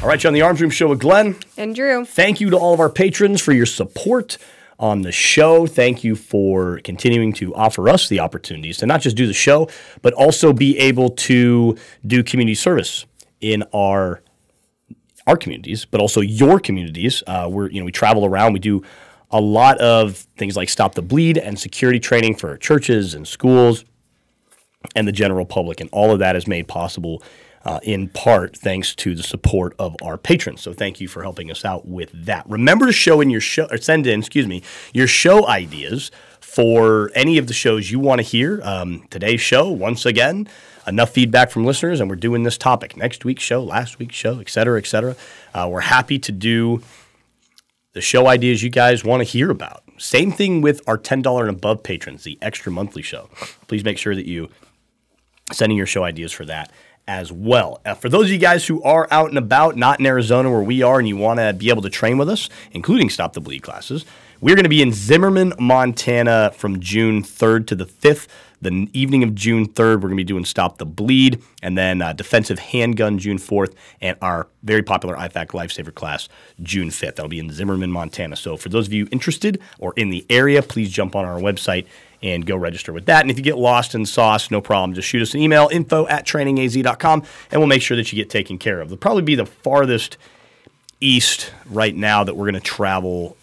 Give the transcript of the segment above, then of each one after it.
All right, you're on the Arms Room Show with Glenn. And Drew. Thank you to all of our patrons for your support on the show. Thank you for continuing to offer us the opportunities to not just do the show, but also be able to do community service in our communities, but also your communities. We travel around. We do a lot of things like Stop the Bleed and security training for churches and schools and the general public, and all of that is made possible in part thanks to the support of our patrons. So thank you for helping us out with that. Remember to send in your show ideas for any of the shows you want to hear. Today's show, once again, enough feedback from listeners, and we're doing this topic. Next week's show, last week's show, et cetera, et cetera. We're happy to do the show ideas you guys want to hear about. Same thing with our $10 and above patrons, the extra monthly show. Please make sure that you send in your show ideas for that as well. For those of you guys who are out and about, not in Arizona where we are, and you want to be able to train with us, including Stop the Bleed classes, we're going to be in Zimmerman, Montana from June 3rd to the 5th. The evening of June 3rd, we're going to be doing Stop the Bleed, and then defensive handgun June 4th, and our very popular IFAC Lifesaver class June 5th. That'll be in Zimmerman, Montana. So for those of you interested or in the area, please jump on our website and go register with that. And if you get lost in sauce, no problem. Just shoot us an email, info@trainingaz.com, and we'll make sure that you get taken care of. They'll probably be the farthest east right now that we're going to travel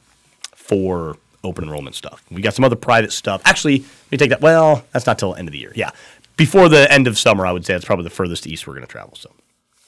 for open enrollment stuff. We got some other private stuff. Actually, let me take that. Well, that's not till the end of the year. Yeah. Before the end of summer, I would say that's probably the furthest east we're going to travel. So,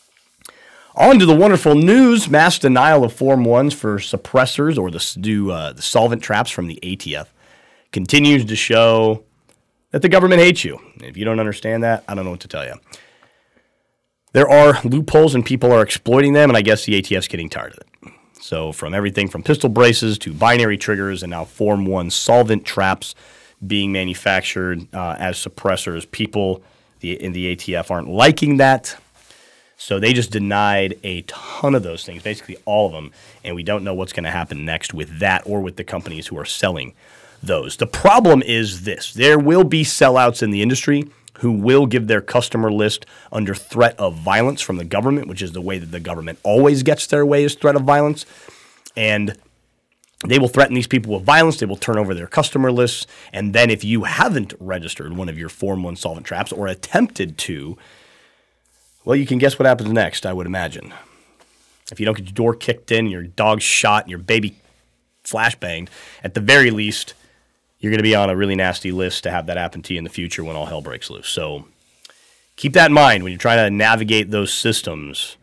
on to the wonderful news. Mass denial of Form 1s for suppressors or the solvent traps from the ATF continues to show that the government hates you. If you don't understand that, I don't know what to tell you. There are loopholes and people are exploiting them, and I guess the ATF's getting tired of it. So from everything from pistol braces to binary triggers and now Form 1 solvent traps being manufactured as suppressors, people in the ATF aren't liking that. So they just denied a ton of those things, basically all of them, and we don't know what's going to happen next with that or with the companies who are selling those. The problem is this. There will be sellouts in the industry who will give their customer list under threat of violence from the government, which is the way that the government always gets their way, is threat of violence. And they will threaten these people with violence. They will turn over their customer lists. And then if you haven't registered one of your Form 1 solvent traps or attempted to, well, you can guess what happens next, I would imagine. If you don't get your door kicked in, your dog shot, and your baby flashbanged, at the very least, you're going to be on a really nasty list to have that happen to you in the future when all hell breaks loose. So keep that in mind when you're trying to navigate those systems.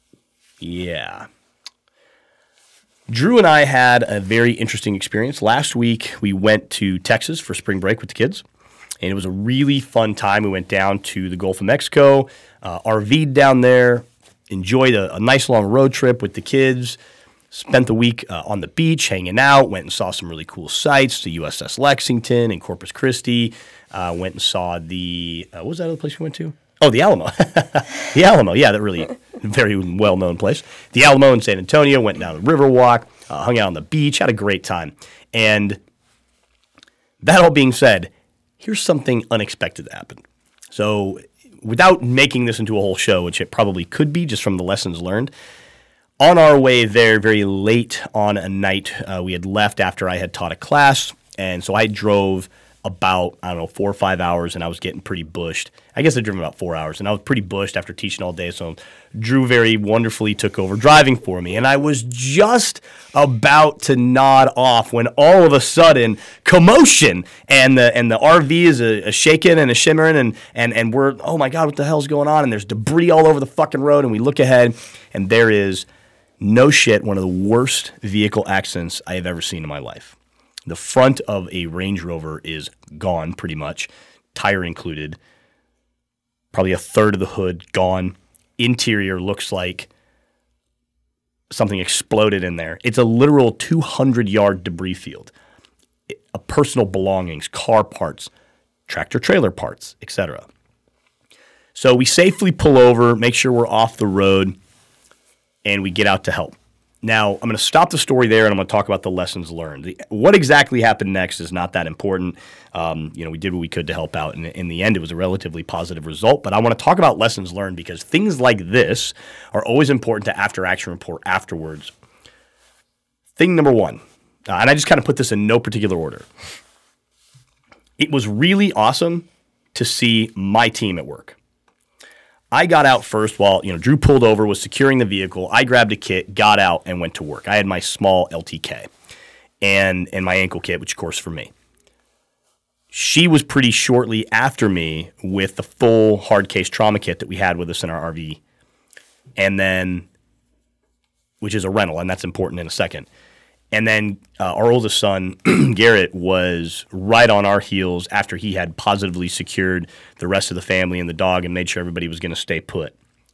Yeah. Drew and I had a very interesting experience. Last week, we went to Texas for spring break with the kids, and it was a really fun time. We went down to the Gulf of Mexico, RV'd down there, enjoyed a nice long road trip with the kids. Spent the week on the beach, hanging out, went and saw some really cool sights, the USS Lexington and Corpus Christi. Went and saw what was that other place we went to? Oh, the Alamo. The Alamo, yeah, that really very well-known place. The Alamo in San Antonio, went down the Riverwalk, hung out on the beach, had a great time. And that all being said, here's something unexpected that happened. So without making this into a whole show, which it probably could be just from the lessons learned, on our way there, very late on a night, we had left after I had taught a class, and so I drove about, 4 or 5 hours, and I was getting pretty bushed. I guess I drove about 4 hours, and I was pretty bushed after teaching all day, so Drew very wonderfully took over driving for me, and I was just about to nod off when all of a sudden, commotion, and the RV is a shaking and a shimmering, and we're, oh my God, what the hell's going on? And there's debris all over the fucking road, and we look ahead, and there is, no shit, one of the worst vehicle accidents I have ever seen in my life. The front of a Range Rover is gone pretty much, tire included. Probably a third of the hood gone. Interior looks like something exploded in there. It's a literal 200-yard debris field. Personal belongings, car parts, tractor-trailer parts, etc. So we safely pull over, make sure we're off the road, and we get out to help. Now, I'm going to stop the story there, and I'm going to talk about the lessons learned. What exactly happened next is not that important. We did what we could to help out, and in the end, it was a relatively positive result. But I want to talk about lessons learned because things like this are always important to after-action report afterwards. Thing number one, and I just kind of put this in no particular order. It was really awesome to see my team at work. I got out first while Drew pulled over, was securing the vehicle. I grabbed a kit, got out, and went to work. I had my small LTK and my ankle kit, which of course for me. She was pretty shortly after me with the full hard case trauma kit that we had with us in our RV, and then, which is a rental, and that's important in a second. And then our oldest son, Garrett, was right on our heels after he had positively secured the rest of the family and the dog and made sure everybody was going to stay put.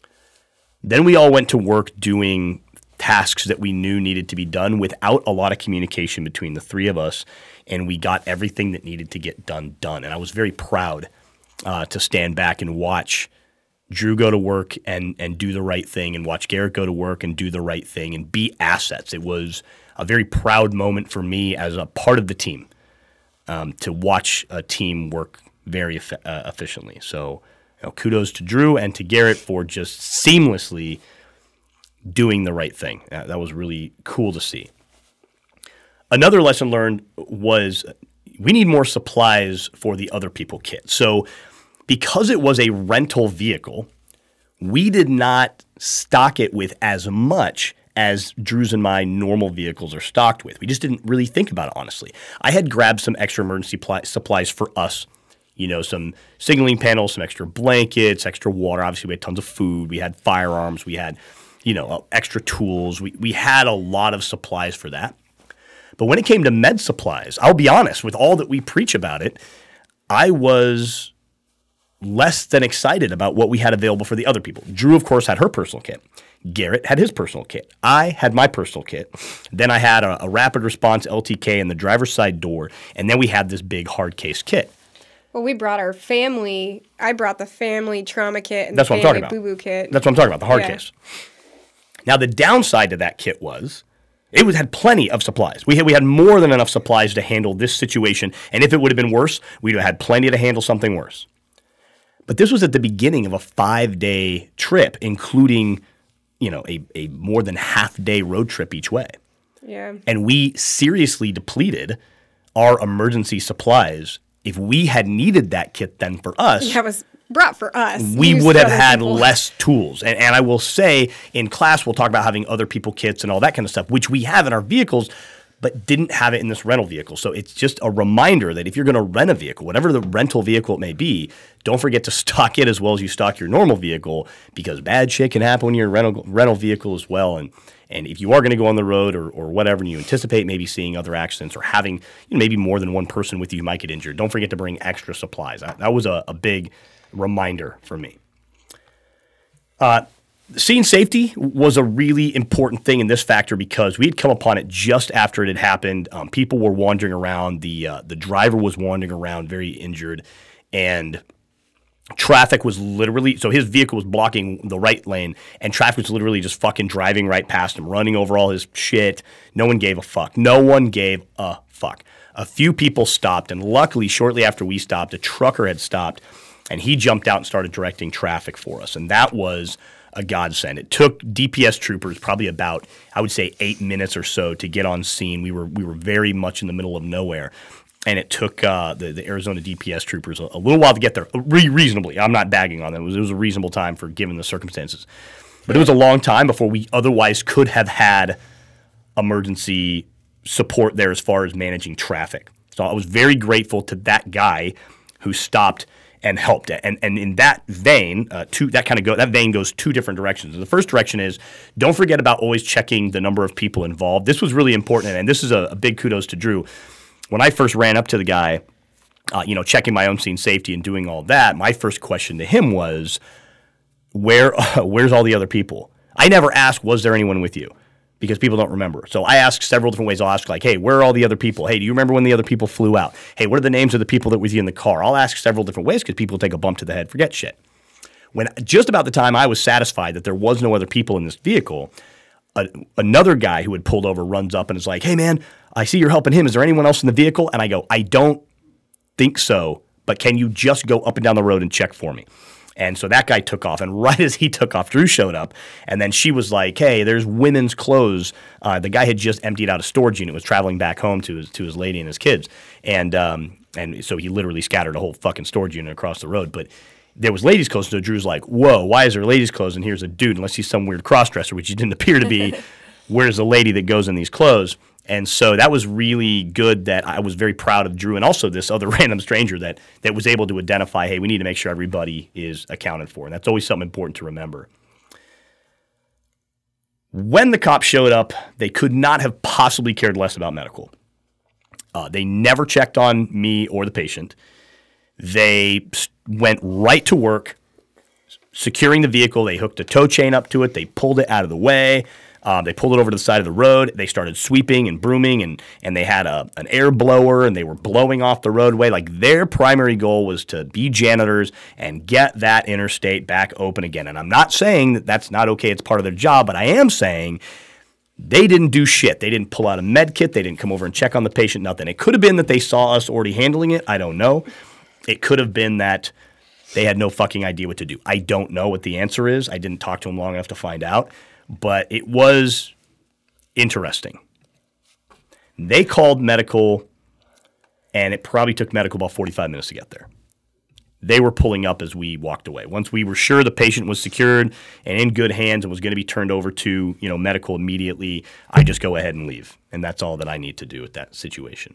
Then we all went to work doing tasks that we knew needed to be done without a lot of communication between the three of us, and we got everything that needed to get done. And I was very proud to stand back and watch Drew go to work and do the right thing, and watch Garrett go to work and do the right thing and be assets. It was a very proud moment for me as a part of the team to watch a team work very efficiently. So kudos to Drew and to Garrett for just seamlessly doing the right thing. That was really cool to see. Another lesson learned was we need more supplies for the other people kit. So because it was a rental vehicle, we did not stock it with as much as Drew's and my normal vehicles are stocked with. We just didn't really think about it, honestly. I had grabbed some extra emergency supplies for us, some signaling panels, some extra blankets, extra water. Obviously, we had tons of food. We had firearms. We had, extra tools. We had a lot of supplies for that. But when it came to med supplies, I'll be honest, with all that we preach about it, I was less than excited about what we had available for the other people. Drew, of course, had her personal kit. Garrett had his personal kit. I had my personal kit. Then I had a rapid response LTK in the driver's side door, and then we had this big hard case kit. Well, we brought our family. I brought the family trauma kit and That's the what I'm talking family about. boo-boo kit. That's what I'm talking about, the hard case. Now, the downside to that kit was it had plenty of supplies. We had more than enough supplies to handle this situation, and if it would have been worse, we'd have had plenty to handle something worse. But this was at the beginning of a 5-day trip, including a more than half-day road trip each way. Yeah. And we seriously depleted our emergency supplies. If we had needed that kit then for us, that was brought for us. We would have had less tools. And I will say, in class, we'll talk about having other people kits and all that kind of stuff, which we have in our vehicles, but didn't have it in this rental vehicle. So it's just a reminder that if you're going to rent a vehicle, whatever the rental vehicle it may be, don't forget to stock it as well as you stock your normal vehicle, because bad shit can happen when you're in a rental vehicle as well. And if you are going to go on the road or whatever, and you anticipate maybe seeing other accidents or having maybe more than one person with you might get injured, don't forget to bring extra supplies. That was a big reminder for me. Scene safety was a really important thing in this factor because we had come upon it just after it had happened. People were wandering around. The driver was wandering around very injured, and traffic was literally – so his vehicle was blocking the right lane, and traffic was literally just fucking driving right past him, running over all his shit. No one gave a fuck. No one gave a fuck. A few people stopped, and luckily shortly after we stopped, a trucker had stopped, and he jumped out and started directing traffic for us, and that was – a godsend. It took DPS troopers probably about, I would say, 8 minutes or so to get on scene. We were very much in the middle of nowhere, and it took the Arizona DPS troopers a little while to get there. Reasonably, I'm not bagging on them. It was a reasonable time for given the circumstances, but it was a long time before we otherwise could have had emergency support there as far as managing traffic. So I was very grateful to that guy who stopped and helped. And in that vein, that vein goes two different directions. The first direction is don't forget about always checking the number of people involved. This was really important, and this is a big kudos to Drew. When I first ran up to the guy, checking my own scene safety and doing all that, my first question to him was, where's all the other people? I never asked, was there anyone with you? Because people don't remember. So I ask several different ways. I'll ask like, hey, where are all the other people? Hey, do you remember when the other people flew out? Hey, what are the names of the people that were with you in the car? I'll ask several different ways because people take a bump to the head, forget shit. When just about the time I was satisfied that there was no other people in this vehicle, another guy who had pulled over runs up and is like, hey, man, I see you're helping him. Is there anyone else in the vehicle? And I go, I don't think so, but can you just go up and down the road and check for me? And so that guy took off, and right as he took off, Drew showed up, and then she was like, hey, there's women's clothes. The guy had just emptied out a storage unit, was traveling back home to his lady and his kids, and so he literally scattered a whole fucking storage unit across the road. But there was ladies' clothes, so Drew's like, whoa, why is there ladies' clothes, and here's a dude, unless he's some weird cross-dresser, which he didn't appear to be. Where's the lady that goes in these clothes? And so that was really good that I was very proud of Drew and also this other random stranger that was able to identify, hey, we need to make sure everybody is accounted for. And that's always something important to remember. When the cops showed up, they could not have possibly cared less about medical. They never checked on me or the patient. They went right to work securing the vehicle. They hooked a tow chain up to it. They pulled it out of the way. They pulled it over to the side of the road. They started sweeping and brooming, and they had an air blower, and they were blowing off the roadway. Like, their primary goal was to be janitors and get that interstate back open again. And I'm not saying that that's not okay. It's part of their job, but I am saying they didn't do shit. They didn't pull out a med kit. They didn't come over and check on the patient, nothing. It could have been that they saw us already handling it. I don't know. It could have been that they had no fucking idea what to do. I don't know what the answer is. I didn't talk to them long enough to find out. But it was interesting. They called medical, and it probably took medical about 45 minutes to get there. They were pulling up as we walked away. Once we were sure the patient was secured and in good hands and was going to be turned over to, medical immediately, I just go ahead and leave. And that's all that I need to do with that situation.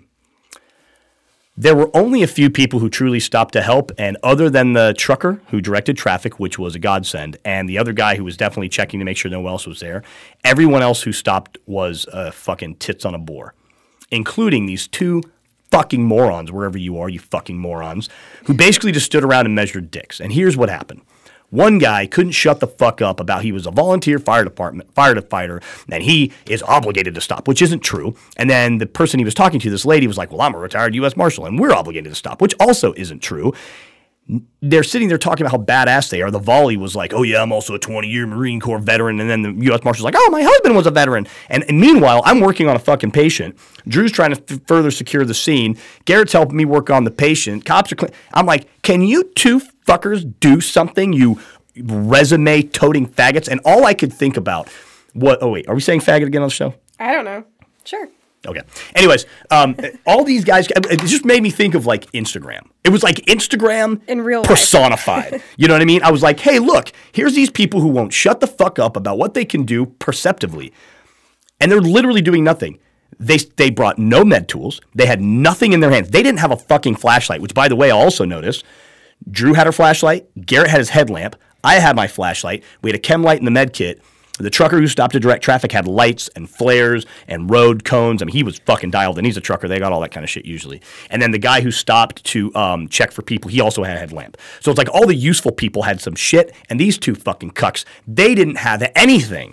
There were only a few people who truly stopped to help, and other than the trucker who directed traffic, which was a godsend, and the other guy who was definitely checking to make sure no one else was there, everyone else who stopped was fucking tits on a boar, including these two fucking morons, wherever you are, you fucking morons, who basically just stood around and measured dicks. And here's what happened. One guy couldn't shut the fuck up about he was a volunteer firefighter, and he is obligated to stop, which isn't true. And then the person he was talking to, this lady, was like, well, I'm a retired U.S. Marshal, and we're obligated to stop, which also isn't true. They're sitting there talking about how badass they are. The volley was like, oh, yeah, I'm also a 20-year Marine Corps veteran. And then the U.S. Marshal's like, oh, my husband was a veteran. And meanwhile, I'm working on a fucking patient. Drew's trying to further secure the scene. Garrett's helping me work on the patient. Cops are I'm like, can you two fuckers do something, you resume-toting faggots? And all I could think about are we saying faggot again on the show? I don't know. Sure. Okay. Anyways, all these guys, it just made me think of like Instagram. It was like Instagram in real life personified. You know what I mean? I was like, hey, look, here's these people who won't shut the fuck up about what they can do perceptively. And they're literally doing nothing. They brought no med tools. They had nothing in their hands. They didn't have a fucking flashlight, which, by the way, I also noticed. Drew had her flashlight. Garrett had his headlamp. I had my flashlight. We had a chem light in the med kit. The trucker who stopped to direct traffic had lights and flares and road cones. I mean, he was fucking dialed in. He's a trucker. They got all that kind of shit usually. And then the guy who stopped to check for people, he also had a headlamp. So it's like all the useful people had some shit, and these two fucking cucks, they didn't have anything.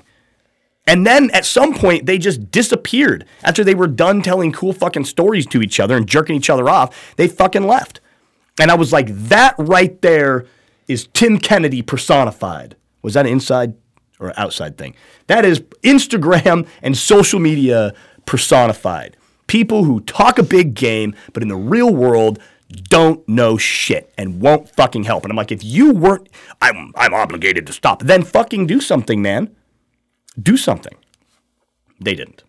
And then at some point, they just disappeared. After they were done telling cool fucking stories to each other and jerking each other off, they fucking left. And I was like, that right there is Tim Kennedy personified. Was that an inside or outside thing? That is Instagram and social media personified. People who talk a big game, but in the real world don't know shit and won't fucking help. And I'm like, if you weren't, I'm obligated to stop. Then fucking do something, man. Do something. They didn't.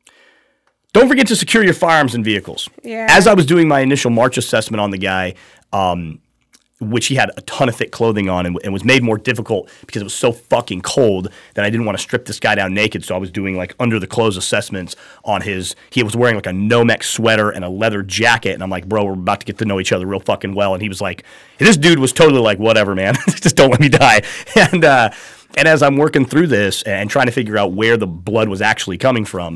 Don't forget to secure your firearms and vehicles. Yeah. As I was doing my initial March assessment on the guy, which he had a ton of thick clothing on and was made more difficult because it was so fucking cold that I didn't want to strip this guy down naked. So I was doing like under the clothes assessments on he was wearing like a Nomex sweater and a leather jacket. And I'm like, bro, we're about to get to know each other real fucking well. And he was like, this dude was totally like, whatever, man, just don't let me die. And as I'm working through this and trying to figure out where the blood was actually coming from,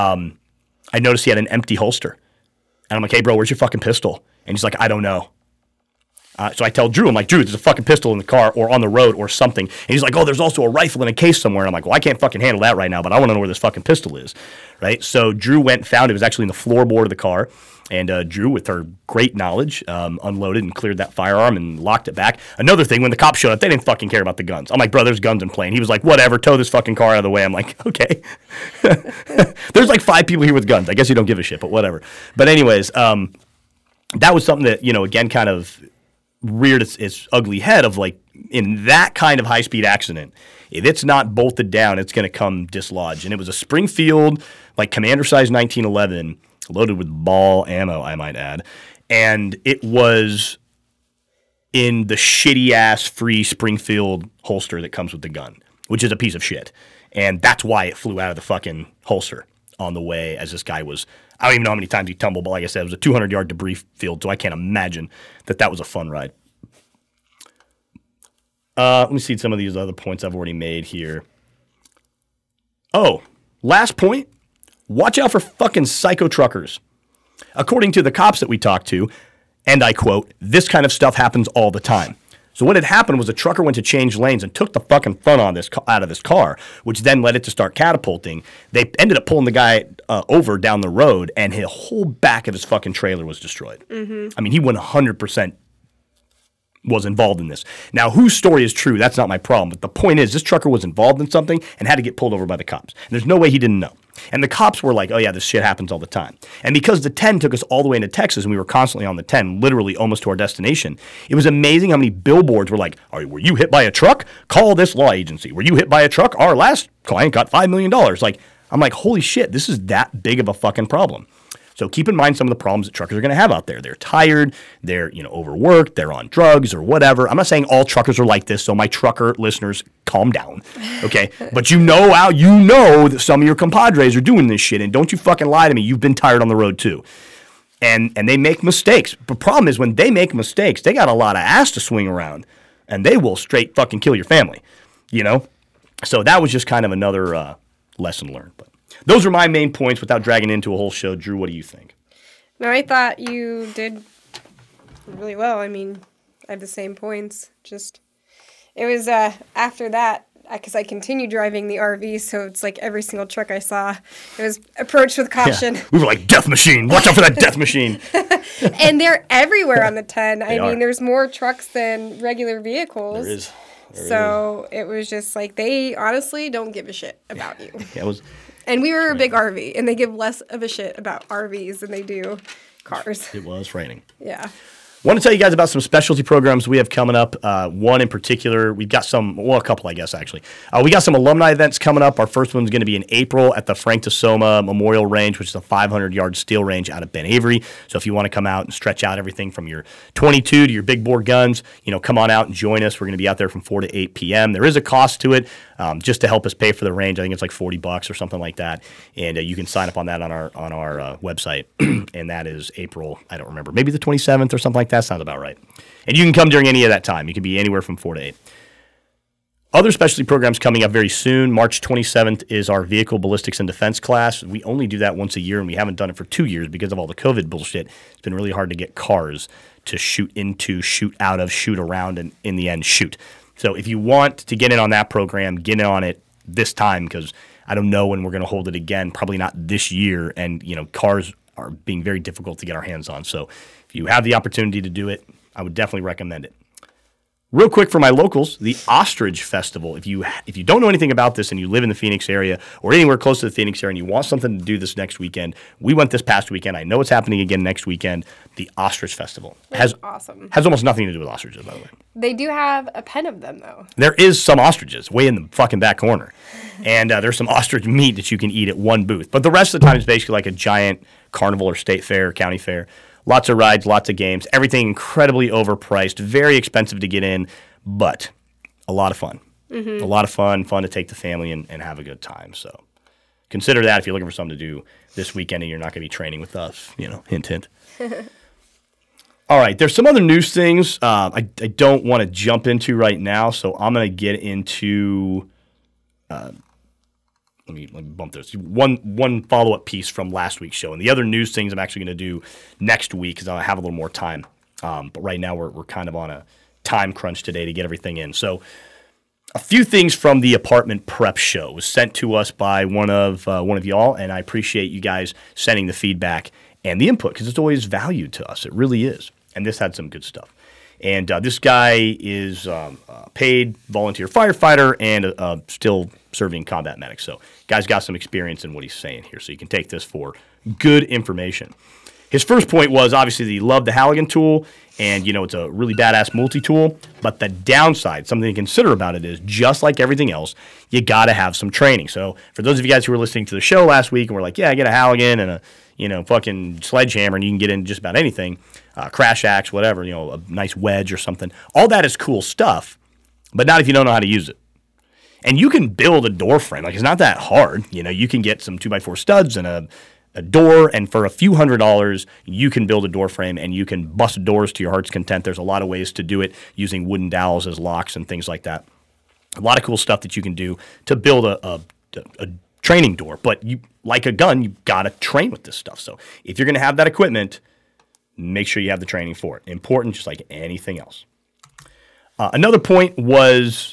I noticed he had an empty holster. And I'm like, hey, bro, where's your fucking pistol? And he's like, I don't know. So I tell Drew, I'm like, Drew, there's a fucking pistol in the car or on the road or something. And he's like, oh, there's also a rifle in a case somewhere. And I'm like, well, I can't fucking handle that right now, but I want to know where this fucking pistol is, right? So Drew went and found it. It was actually in the floorboard of the car. And Drew, with her great knowledge, unloaded and cleared that firearm and locked it back. Another thing, when the cops showed up, they didn't fucking care about the guns. I'm like, bro, there's guns in play. And he was like, whatever, tow this fucking car out of the way. I'm like, okay. There's like 5 people here with guns. I guess you don't give a shit, but whatever. But anyways, that was something that, again, kind of reared its ugly head of like, in that kind of high-speed accident, if it's not bolted down, it's going to come dislodged. And it was a Springfield, like commander-size 1911, loaded with ball ammo, I might add. And it was in the shitty-ass free Springfield holster that comes with the gun, which is a piece of shit. And that's why it flew out of the fucking holster on the way as this guy was, I don't even know how many times he tumbled, but like I said, it was a 200-yard debris field, so I can't imagine that was a fun ride. Let me see some of these other points I've already made here. Oh, last point. Watch out for fucking psycho truckers. According to the cops that we talked to, and I quote, this kind of stuff happens all the time. So what had happened was a trucker went to change lanes and took the fucking front out of this car, which then led it to start catapulting. They ended up pulling the guy over down the road, and the whole back of his fucking trailer was destroyed. Mm-hmm. I mean, he 100% was involved in this. Now, whose story is true, that's not my problem. But the point is, this trucker was involved in something and had to get pulled over by the cops. And there's no way he didn't know. And the cops were like, oh, yeah, this shit happens all the time. And because the 10 took us all the way into Texas and we were constantly on the 10, literally almost to our destination, it was amazing how many billboards were like, were you hit by a truck? Call this law agency. Were you hit by a truck? Our last client got $5 million. Like, I'm like, holy shit, this is that big of a fucking problem. So keep in mind some of the problems that truckers are going to have out there. They're tired, they're overworked, they're on drugs or whatever. I'm not saying all truckers are like this, so my trucker listeners, calm down, okay? But you know that some of your compadres are doing this shit, and don't you fucking lie to me. You've been tired on the road too. And they make mistakes. The problem is when they make mistakes, they got a lot of ass to swing around, and they will straight fucking kill your family, So that was just kind of another lesson learned, but. Those are my main points without dragging into a whole show. Drew, what do you think? No, I thought you did really well. I mean, I have the same points. Just, it was after that, because I continued driving the RV, so it's like every single truck I saw, it was approached with caution. Yeah. We were like, death machine. Watch out for that death machine. And they're everywhere on the 10. I mean, there's more trucks than regular vehicles. There is. It was just like, they honestly don't give a shit about you. Yeah, it was... And we were a big RV, and they give less of a shit about RVs than they do cars. It was frightening. Yeah. Want to tell you guys about some specialty programs we have coming up. One in particular, we've got a couple, I guess, actually. We got some alumni events coming up. Our first one's going to be in April at the Frank Tasoma Memorial Range, which is a 500-yard steel range out of Ben Avery. So if you want to come out and stretch out everything from your 22 to your big bore guns, come on out and join us. We're going to be out there from 4 to 8 p.m. There is a cost to it, just to help us pay for the range. I think it's like $40 or something like that. And you can sign up on that on our website. And that is April, I don't remember, maybe the 27th or something like that. Sounds about right. And you can come during any of that time. You can be anywhere from 4 to 8. Other specialty programs coming up very soon. March 27th is our vehicle ballistics and defense class. We only do that once a year, and we haven't done it for 2 years because of all the COVID bullshit. It's been really hard to get cars to shoot into, shoot out of, shoot around, and in the end, shoot. So if you want to get in on that program, get in on it this time, because I don't know when we're going to hold it again. Probably not this year, and cars are being very difficult to get our hands on. So if you have the opportunity to do it, I would definitely recommend it. Real quick for my locals, the Ostrich Festival. If you don't know anything about this and you live in the Phoenix area or anywhere close to the Phoenix area and you want something to do this next weekend, we went this past weekend. I know it's happening again next weekend. The Ostrich Festival. That's awesome. Has almost nothing to do with ostriches, by the way. They do have a pen of them, though. There is some ostriches way in the fucking back corner. And there's some ostrich meat that you can eat at one booth. But the rest of the time is basically like a giant carnival or state fair, county fair. Lots of rides, lots of games, everything incredibly overpriced, very expensive to get in, but a lot of fun. Mm-hmm. A lot of fun to take the family and have a good time. So consider that if you're looking for something to do this weekend and you're not going to be training with us, hint, hint. All right, there's some other news things I don't want to jump into right now, so I'm going to get into let me bump this. One follow-up piece from last week's show. And the other news things I'm actually going to do next week because I have a little more time. But right now we're kind of on a time crunch today to get everything in. So a few things from the apartment prep show was sent to us by one of y'all, and I appreciate you guys sending the feedback. and the input, because it's always valued to us. It really is. And this had some good stuff. And this guy is a paid volunteer firefighter and still serving combat medic. So guy's got some experience in what he's saying here. So you can take this for good information. His first point was obviously that he loved the Halligan tool, and it's a really badass multi-tool. But the downside, something to consider about it, is just like everything else, you got to have some training. So for those of you guys who were listening to the show last week and were like, yeah, I get a Halligan and a fucking sledgehammer, and you can get in just about anything, crash axe, whatever, a nice wedge or something. All that is cool stuff, but not if you don't know how to use it. And you can build a door frame. Like, it's not that hard. You can get some 2x4 studs and a door, and for a few $100s, you can build a door frame and you can bust doors to your heart's content. There's a lot of ways to do it using wooden dowels as locks and things like that. A lot of cool stuff that you can do to build a training door. But like a gun, you got to train with this stuff. So if you're going to have that equipment, make sure you have the training for it. Important, just like anything else. Another point was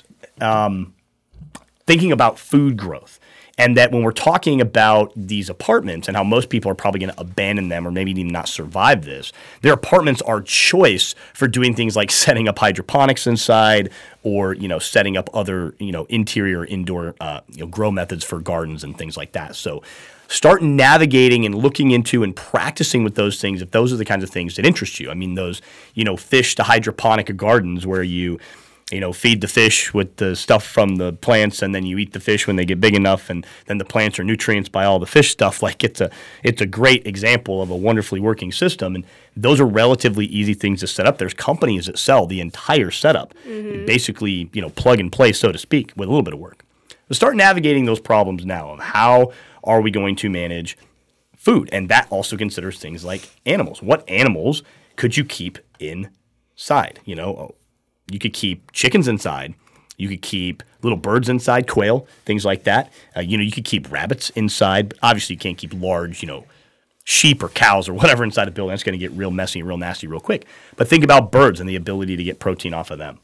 thinking about food growth. And that when we're talking about these apartments and how most people are probably going to abandon them or maybe even not survive this, their apartments are choice for doing things like setting up hydroponics inside or, setting up other, interior, indoor, grow methods for gardens and things like that. So start navigating and looking into and practicing with those things if those are the kinds of things that interest you. I mean, those, fish to hydroponic gardens where you feed the fish with the stuff from the plants, and then you eat the fish when they get big enough, and then the plants are nutrients by all the fish stuff. Like, it's a great example of a wonderfully working system, and those are relatively easy things to set up. There's companies that sell the entire setup, basically, plug and play, so to speak, with a little bit of work. So start navigating those problems now of how are we going to manage food, and that also considers things like animals. What animals could you keep inside? You could keep chickens inside. You could keep little birds inside, quail, things like that. You could keep rabbits inside. Obviously, you can't keep large, sheep or cows or whatever inside a building. That's going to get real messy, real nasty real quick. But think about birds and the ability to get protein off of them.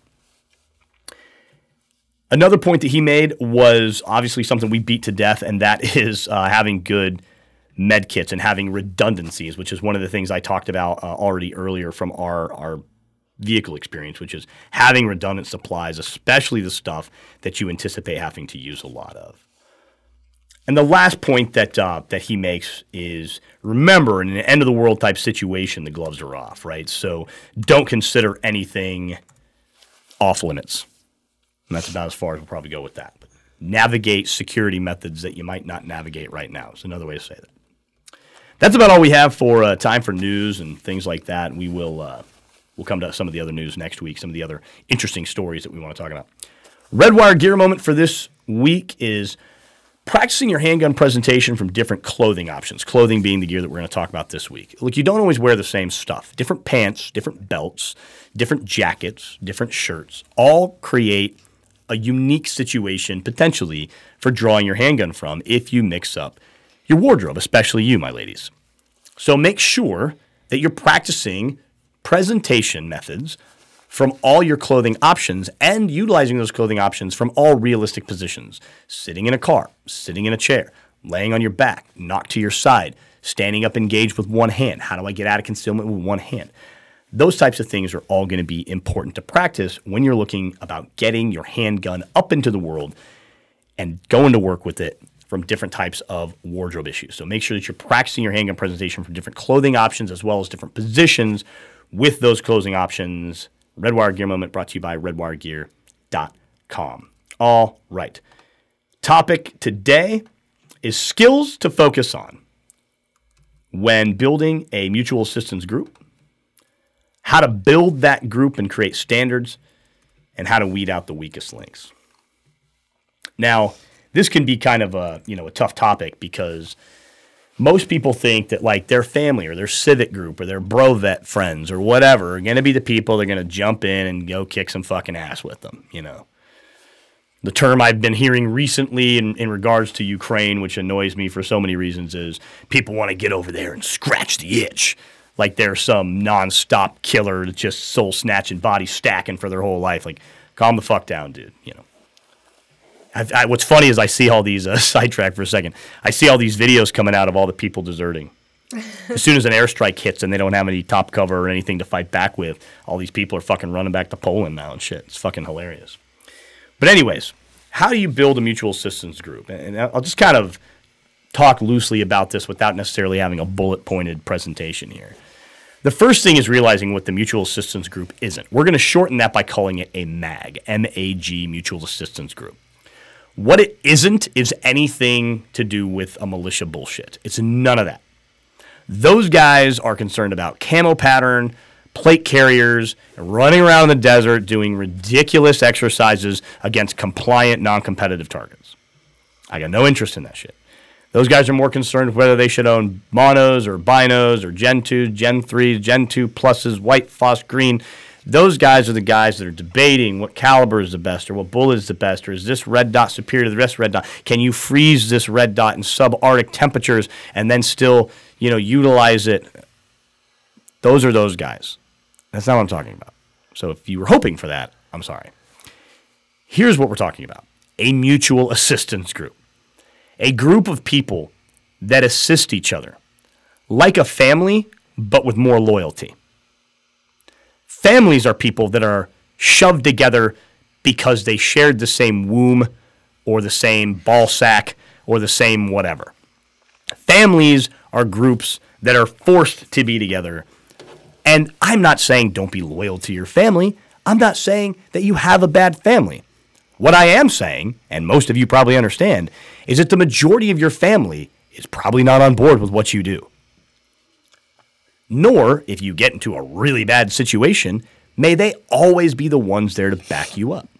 Another point that he made was obviously something we beat to death, and that is having good med kits and having redundancies, which is one of the things I talked about already earlier from our vehicle experience, which is having redundant supplies, especially the stuff that you anticipate having to use a lot of. And the last point that he makes is, remember, in an end-of-the-world type situation, the gloves are off, right? So don't consider anything off limits. And that's about as far as we'll probably go with that. But navigate security methods that you might not navigate right now is another way to say that. That's about all we have for time for news and things like that. We will we'll come to some of the other news next week, some of the other interesting stories that we want to talk about. Redwire gear moment for this week is practicing your handgun presentation from different clothing options, clothing being the gear that we're going to talk about this week. Look, you don't always wear the same stuff. Different pants, different belts, different jackets, different shirts, all create a unique situation potentially for drawing your handgun from if you mix up your wardrobe, especially you, my ladies. So make sure that you're practicing presentation methods from all your clothing options and utilizing those clothing options from all realistic positions. Sitting in a car, sitting in a chair, laying on your back, knocked to your side, standing up engaged with one hand. How do I get out of concealment with one hand? Those types of things are all going to be important to practice when you're looking about getting your handgun up into the world and going to work with it from different types of wardrobe issues. So make sure that you're practicing your handgun presentation from different clothing options as well as different positions with those closing options. Redwire Gear Moment brought to you by redwiregear.com. All right. Topic today is skills to focus on when building a mutual assistance group, how to build that group and create standards, and how to weed out the weakest links. Now, this can be kind of a tough topic because most people think that like their family or their civic group or their bro vet friends or whatever are going to be the people that are going to jump in and go kick some fucking ass with them, The term I've been hearing recently in regards to Ukraine, which annoys me for so many reasons, is people want to get over there and scratch the itch. Like they're some nonstop killer that's just soul snatching, body stacking for their whole life. Like, calm the fuck down, dude, What's funny is I see all these, sidetrack for a second, I see all these videos coming out of all the people deserting. As soon as an airstrike hits and they don't have any top cover or anything to fight back with, all these people are fucking running back to Poland now and shit. It's fucking hilarious. But anyways, how do you build a mutual assistance group? And I'll just kind of talk loosely about this without necessarily having a bullet-pointed presentation here. The first thing is realizing what the mutual assistance group isn't. We're going to shorten that by calling it a MAG, M-A-G, Mutual Assistance Group. What it isn't is anything to do with a militia bullshit. It's none of that. Those guys are concerned about camo pattern, plate carriers, and running around the desert doing ridiculous exercises against compliant, non-competitive targets. I got no interest in that shit. Those guys are more concerned with whether they should own monos or binos or Gen 2, Gen 3, Gen 2 pluses, white, phos, green. Those guys are the guys that are debating what caliber is the best or what bullet is the best, or is this red dot superior to the rest red dot? Can you freeze this red dot in subarctic temperatures and then still, utilize it? Those are those guys. That's not what I'm talking about. So if you were hoping for that, I'm sorry. Here's what we're talking about. A mutual assistance group. A group of people that assist each other. Like a family, but with more loyalty. Families are people that are shoved together because they shared the same womb or the same ball sack or the same whatever. Families are groups that are forced to be together. And I'm not saying don't be loyal to your family. I'm not saying that you have a bad family. What I am saying, and most of you probably understand, is that the majority of your family is probably not on board with what you do. Nor, if you get into a really bad situation, may they always be the ones there to back you up.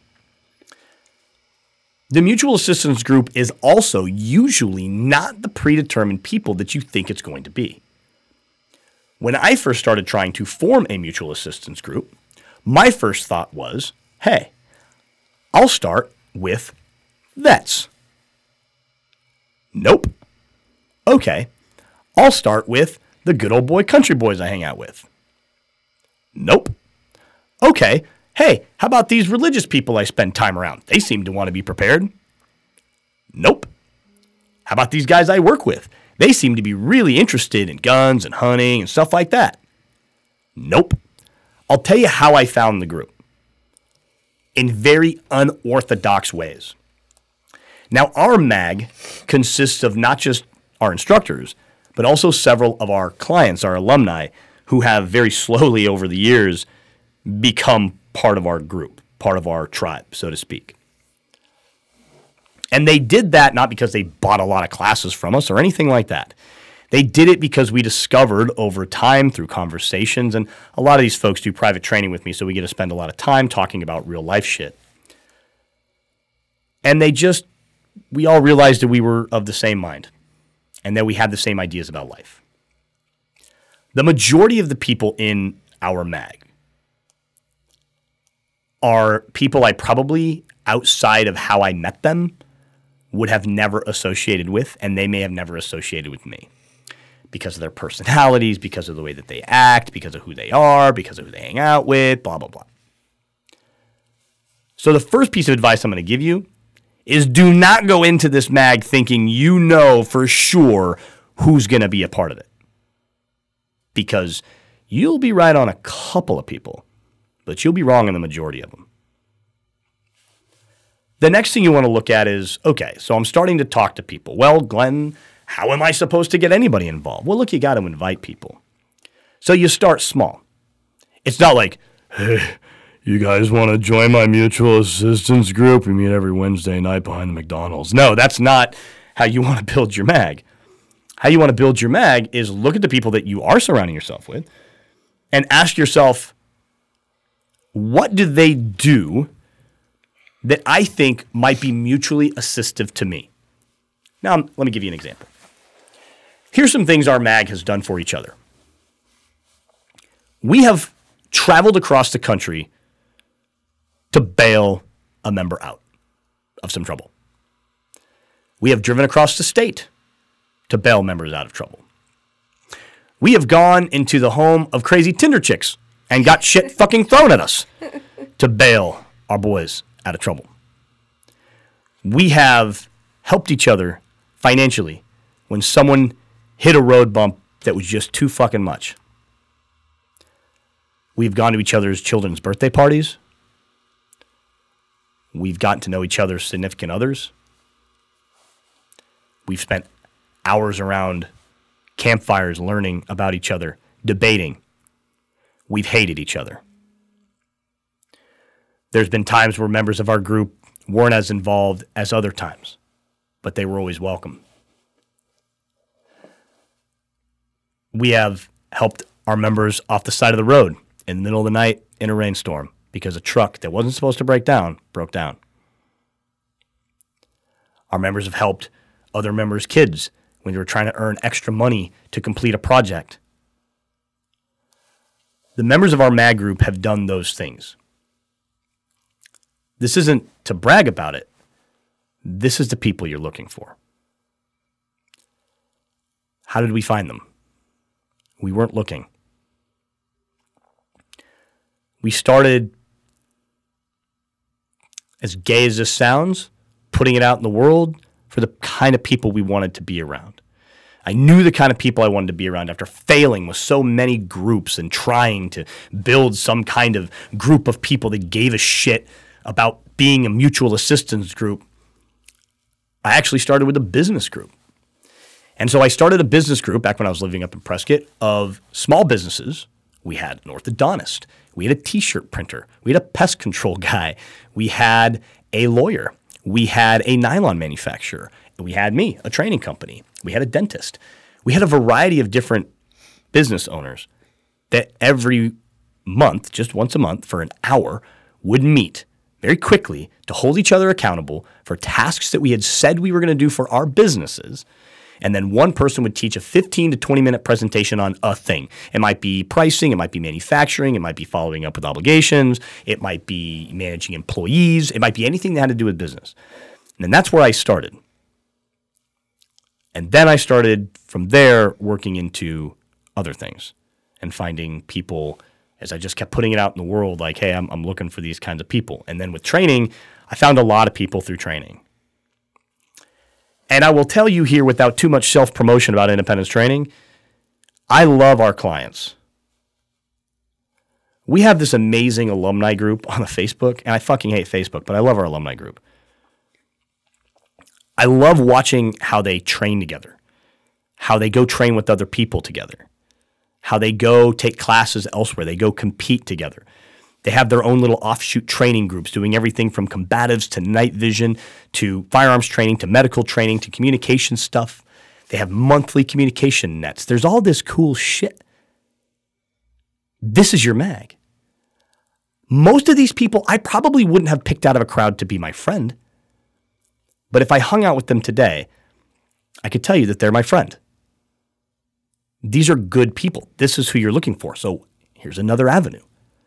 The mutual assistance group is also usually not the predetermined people that you think it's going to be. When I first started trying to form a mutual assistance group, my first thought was, hey, I'll start with vets. Nope. Okay, I'll start with the good old boy country boys I hang out with. Nope. Okay, hey, how about these religious people I spend time around? They seem to want to be prepared. Nope. How about these guys I work with? They seem to be really interested in guns and hunting and stuff like that. Nope. I'll tell you how I found the group. In very unorthodox ways. Now, our MAG consists of not just our instructors, but also several of our clients, our alumni, who have very slowly over the years become part of our group, part of our tribe, so to speak. And they did that not because they bought a lot of classes from us or anything like that. They did it because we discovered over time through conversations, and a lot of these folks do private training with me, so we get to spend a lot of time talking about real life shit. And we all realized that we were of the same mind and that we had the same ideas about life. The majority of the people in our MAG are people I probably, outside of how I met them, would have never associated with, and they may have never associated with me. Because of their personalities, because of the way that they act, because of who they are, because of who they hang out with, blah, blah, blah. So the first piece of advice I'm going to give you is do not go into this MAG thinking you know for sure who's going to be a part of it. Because you'll be right on a couple of people, but you'll be wrong on the majority of them. The next thing you want to look at is, okay, so I'm starting to talk to people. Well, Glenn, how am I supposed to get anybody involved? Well, look, you got to invite people. So you start small. It's not like, hey, you guys want to join my mutual assistance group? We meet every Wednesday night behind the McDonald's. No, that's not how you want to build your MAG. How you want to build your MAG is look at the people that you are surrounding yourself with and ask yourself, what do they do that I think might be mutually assistive to me? Now, let me give you an example. Here's some things our MAG has done for each other. We have traveled across the country to bail a member out of some trouble. We have driven across the state to bail members out of trouble. We have gone into the home of crazy Tinder chicks and got shit fucking thrown at us to bail our boys out of trouble. We have helped each other financially when someone hit a road bump that was just too fucking much. We've gone to each other's children's birthday parties. We've gotten to know each other's significant others. We've spent hours around campfires learning about each other, debating. We've hated each other. There's been times where members of our group weren't as involved as other times, but they were always welcome. We have helped our members off the side of the road in the middle of the night in a rainstorm because a truck that wasn't supposed to break down broke down. Our members have helped other members' kids when they were trying to earn extra money to complete a project. The members of our MAG group have done those things. This isn't to brag about it. This is the people you're looking for. How did we find them? We weren't looking. We started, as gay as this sounds, putting it out in the world for the kind of people we wanted to be around. I knew the kind of people I wanted to be around after failing with so many groups and trying to build some kind of group of people that gave a shit about being a mutual assistance group. I actually started with a business group. And so I started a business group back when I was living up in Prescott of small businesses. We had an orthodontist. We had a t-shirt printer. We had a pest control guy. We had a lawyer. We had a nylon manufacturer. We had me, a training company. We had a dentist. We had a variety of different business owners that every month, just once a month for an hour, would meet very quickly to hold each other accountable for tasks that we had said we were going to do for our businesses. And then one person would teach a 15 to 20-minute presentation on a thing. It might be pricing. It might be manufacturing. It might be following up with obligations. It might be managing employees. It might be anything that had to do with business. And that's where I started. And then I started from there working into other things and finding people as I just kept putting it out in the world like, hey, I'm looking for these kinds of people. And then with training, I found a lot of people through training. And I will tell you here without too much self-promotion about independence training, I love our clients. We have this amazing alumni group on the Facebook, and I fucking hate Facebook, but I love our alumni group. I love watching how they train together, how they go train with other people together, how they go take classes elsewhere, they go compete together. They have their own little offshoot training groups doing everything from combatives to night vision to firearms training to medical training to communication stuff. They have monthly communication nets. There's all this cool shit. This is your MAG. Most of these people I probably wouldn't have picked out of a crowd to be my friend. But if I hung out with them today, I could tell you that they're my friend. These are good people. This is who you're looking for. So here's another avenue.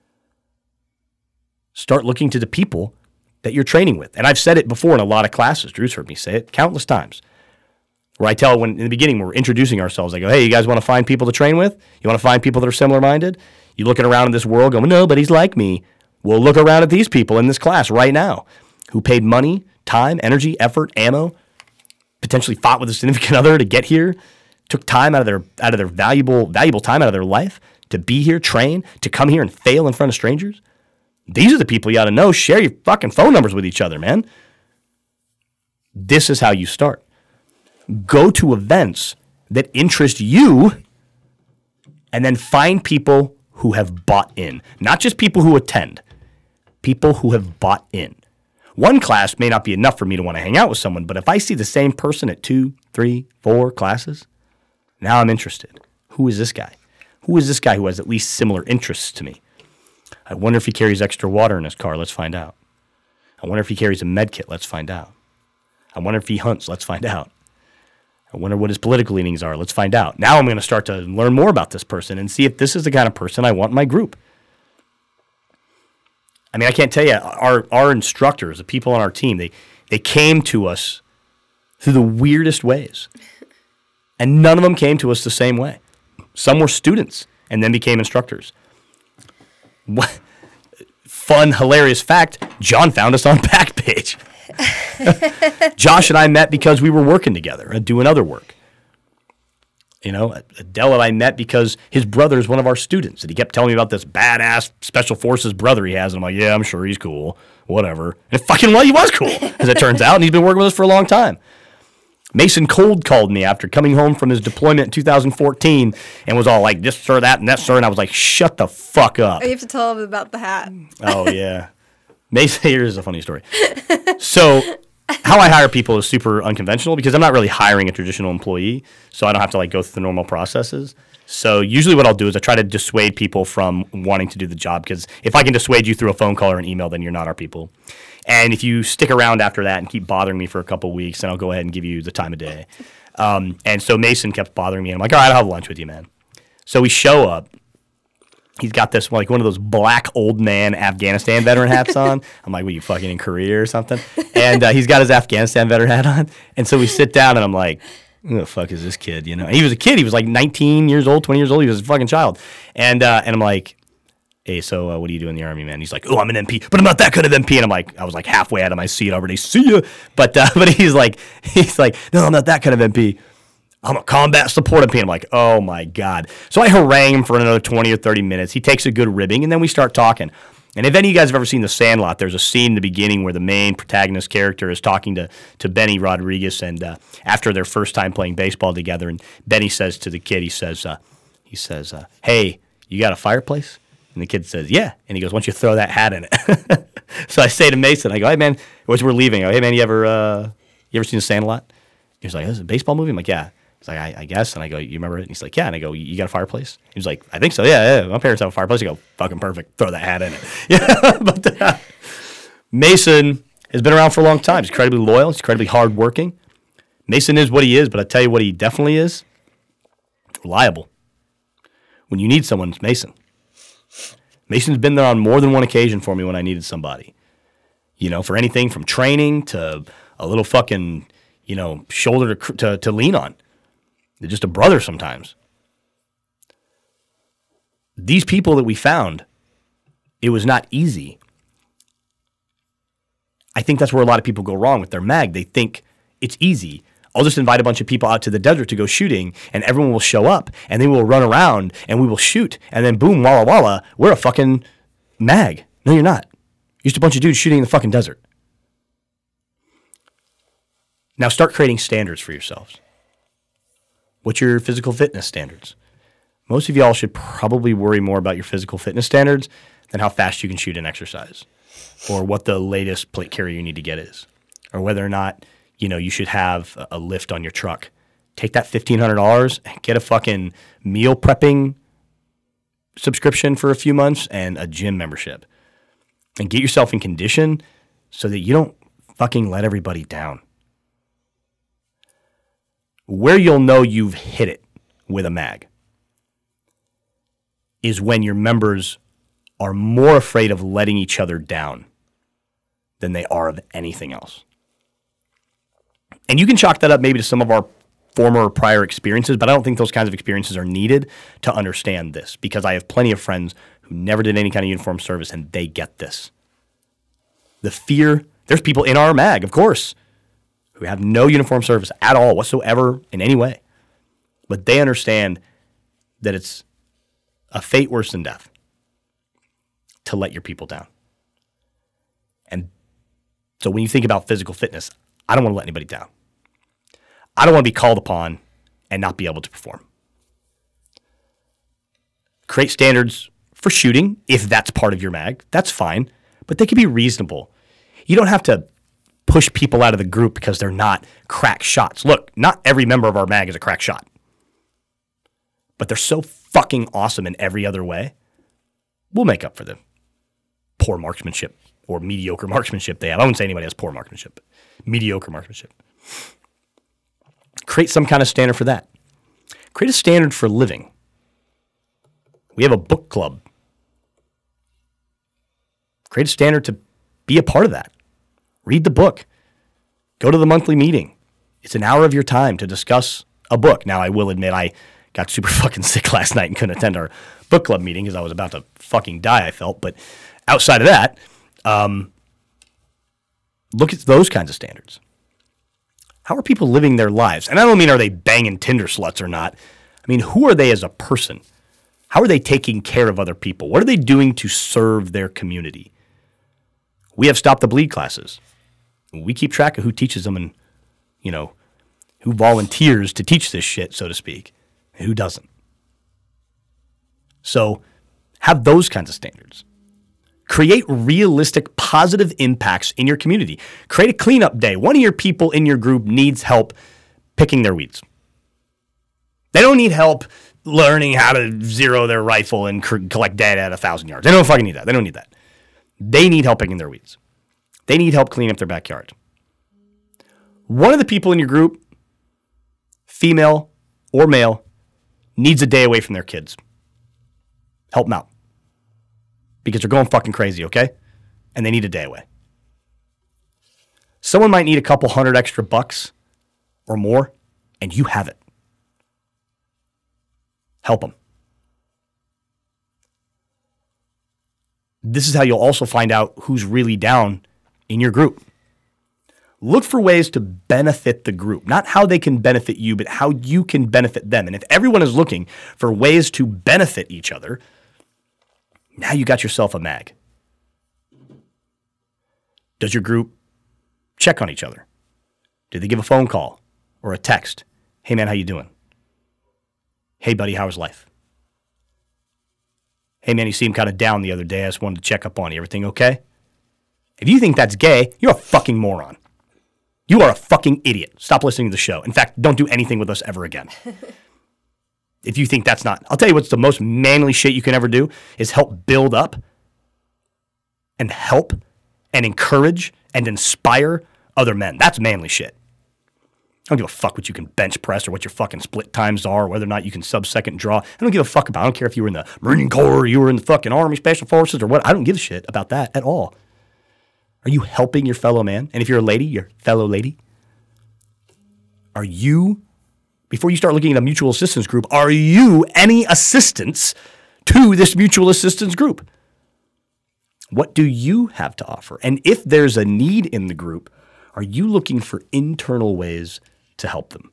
Start looking to the people that you're training with. And I've said it before in a lot of classes. Drew's heard me say it countless times. Where I tell when in the beginning when we're introducing ourselves, I go, hey, you guys want to find people to train with? You want to find people that are similar-minded? You looking around in this world going, nobody's like me. Well, look around at these people in this class right now who paid money, time, energy, effort, ammo, potentially fought with a significant other to get here, took time out of their valuable time out of their life to be here, train, to come here and fail in front of strangers. These are the people you ought to know. Share your fucking phone numbers with each other, man. This is how you start. Go to events that interest you and then find people who have bought in. Not just people who attend, people who have bought in. One class may not be enough for me to want to hang out with someone, but if I see the same person at 2, 3, 4 classes, now I'm interested. Who is this guy? Who is this guy who has at least similar interests to me? I wonder if he carries extra water in his car. Let's find out. I wonder if he carries a med kit. Let's find out. I wonder if he hunts. Let's find out. I wonder what his political leanings are. Let's find out. Now I'm going to start to learn more about this person and see if this is the kind of person I want in my group. I mean, I can't tell you, our instructors, the people on our team, they came to us through the weirdest ways. And none of them came to us the same way. Some were students and then became instructors. What fun, hilarious fact, John found us on Backpage. Josh and I met because we were working together and doing other work. You know, Adele and I met because his brother is one of our students, and he kept telling me about this badass Special Forces brother he has. And I'm like, yeah, I'm sure he's cool, whatever. And fucking well, he was cool, as it turns out, and he's been working with us for a long time. Mason cold called me after coming home from his deployment in 2014 and was all like, this, sir, that, and that, sir. And I was like, shut the fuck up. You have to tell him about the hat. Oh, yeah. Mason, here's a funny story. So how I hire people is super unconventional because I'm not really hiring a traditional employee, so I don't have to like go through the normal processes. So usually what I'll do is I try to dissuade people from wanting to do the job because if I can dissuade you through a phone call or an email, then you're not our people. And if you stick around after that and keep bothering me for a couple of weeks, then I'll go ahead and give you the time of day. And so Mason kept bothering me. And I'm like, all right, I'll have lunch with you, man. So we show up. He's got this like one of those black old man Afghanistan veteran hats on. I'm like, what, you fucking in Korea or something? And he's got his Afghanistan veteran hat on. And so we sit down and I'm like, who the fuck is this kid? You know, and he was a kid. He was like 19 years old, 20 years old. He was a fucking child. And I'm like, hey, so what do you do in the Army, man? He's like, oh, I'm an MP, but I'm not that kind of MP. And I'm like, I was like halfway out of my seat already. See ya. But he's like, no, I'm not that kind of MP. I'm a combat support MP. I'm like, oh my God. So I harangue him for another 20 or 30 minutes. He takes a good ribbing, and then we start talking. And if any of you guys have ever seen The Sandlot, there's a scene in the beginning where the main protagonist character is talking to Benny Rodriguez, and after their first time playing baseball together, and Benny says to the kid, he says, hey, you got a fireplace? And the kid says, yeah. And he goes, why don't you throw that hat in it? So I say to Mason, I go, hey, man, as we're leaving, I go, hey, man, you ever seen The Sandlot? He's like, this is a baseball movie? I'm like, yeah. He's like, I guess. And I go, you remember it? And he's like, yeah. And I go, you got a fireplace? He's like, I think so. Yeah. My parents have a fireplace. I go, fucking perfect. Throw that hat in it. Yeah. But Mason has been around for a long time. He's incredibly loyal. He's incredibly hardworking. Mason is what he is, but I tell you what he definitely is. Reliable. When you need someone, it's Mason. Mason's been there on more than one occasion for me when I needed somebody. You know, for anything from training to a little fucking, you know, shoulder to lean on. They're just a brother sometimes. These people that we found, it was not easy. I think that's where a lot of people go wrong with their mag. They think it's easy. I'll just invite a bunch of people out to the desert to go shooting, and everyone will show up, and they will run around, and we will shoot, and then boom, walla walla, we're a fucking mag. No, you're not. You're just a bunch of dudes shooting in the fucking desert. Now start creating standards for yourselves. What's your physical fitness standards? Most of y'all should probably worry more about your physical fitness standards than how fast you can shoot an exercise, or what the latest plate carrier you need to get is, or whether or not, you know, you should have a lift on your truck. Take that $1,500 and get a fucking meal prepping subscription for a few months and a gym membership. And get yourself in condition so that you don't fucking let everybody down. Where you'll know you've hit it with a mag is when your members are more afraid of letting each other down than they are of anything else. And you can chalk that up maybe to some of our former or prior experiences, but I don't think those kinds of experiences are needed to understand this, because I have plenty of friends who never did any kind of uniform service, and they get this. The fear, there's people in our mag, of course, who have no uniform service at all whatsoever in any way, but they understand that it's a fate worse than death to let your people down. And so when you think about physical fitness, I don't want to let anybody down. I don't want to be called upon and not be able to perform. Create standards for shooting, if that's part of your mag. That's fine, but they can be reasonable. You don't have to push people out of the group because they're not crack shots. Look, not every member of our mag is a crack shot, but they're so fucking awesome in every other way. We'll make up for the poor marksmanship or mediocre marksmanship they have. I wouldn't say anybody has poor marksmanship. Mediocre marksmanship. Create some kind of standard for that. Create a standard for living. We have a book club. Create a standard to be a part of that. Read the book. Go to the monthly meeting. It's an hour of your time to discuss a book. Now, I will admit I got super fucking sick last night and couldn't attend our book club meeting because I was about to fucking die, I felt. But outside of that, look at those kinds of standards. How are people living their lives? And I don't mean are they banging Tinder sluts or not. I mean, who are they as a person? How are they taking care of other people? What are they doing to serve their community? We have Stop the Bleed classes. We keep track of who teaches them and, who volunteers to teach this shit, so to speak, and who doesn't. So have those kinds of standards. Create realistic, positive impacts in your community. Create a cleanup day. One of your people in your group needs help picking their weeds. They don't need help learning how to zero their rifle and collect data at 1,000 yards. They don't fucking need that. They don't need that. They need help picking their weeds. They need help cleaning up their backyard. One of the people in your group, female or male, needs a day away from their kids. Help them out. Because they're going fucking crazy, okay? And they need a day away. Someone might need a couple $100 extra or more, and you have it. Help them. This is how you'll also find out who's really down in your group. Look for ways to benefit the group, not how they can benefit you, but how you can benefit them. And if everyone is looking for ways to benefit each other, now you got yourself a mag. Does your group check on each other? Do they give a phone call or a text? Hey man, how you doing? Hey buddy, how's life? Hey man, you seemed kind of down the other day. I just wanted to check up on you. Everything okay? If you think that's gay, you're a fucking moron. You are a fucking idiot. Stop listening to the show. In fact, don't do anything with us ever again. If you think that's not, I'll tell you what's the most manly shit you can ever do is help build up and help and encourage and inspire other men. That's manly shit. I don't give a fuck what you can bench press or what your fucking split times are, or whether or not you can sub-second draw. I don't give a fuck about. I don't care if you were in the Marine Corps or you were in the fucking Army Special Forces or what. I don't give a shit about that at all. Are you helping your fellow man? And if you're a lady, your fellow lady, are you, before you start looking at a mutual assistance group, are you any assistance to this mutual assistance group? What do you have to offer? And if there's a need in the group, are you looking for internal ways to help them?